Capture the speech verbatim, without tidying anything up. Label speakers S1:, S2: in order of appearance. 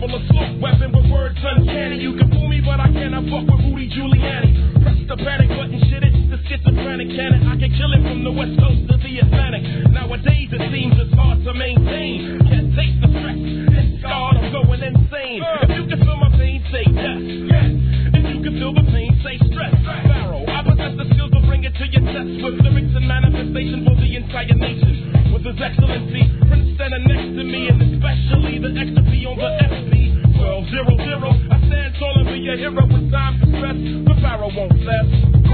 S1: double assault weapon with words uncanny. You can fool me, but I cannot fuck with Rudy Giuliani. Press the panic button, shit, it's the schizophrenic cannon. I can kill it from the west coast to the Atlantic. Nowadays it seems it's hard to maintain. Can't take the stress, it's God, I'm going insane. If you can feel my pain, say yes, yes. If you can feel the pain, say stress. Pharaoh, I possess the skills to bring it to your chest with lyrics and manifestation for the entire nation. With his excellency, Prince standing next to me, and especially the X to P on the F P. twelve zero zero, I stand tall and be a hero when times are stressed. The Pharaoh won't last.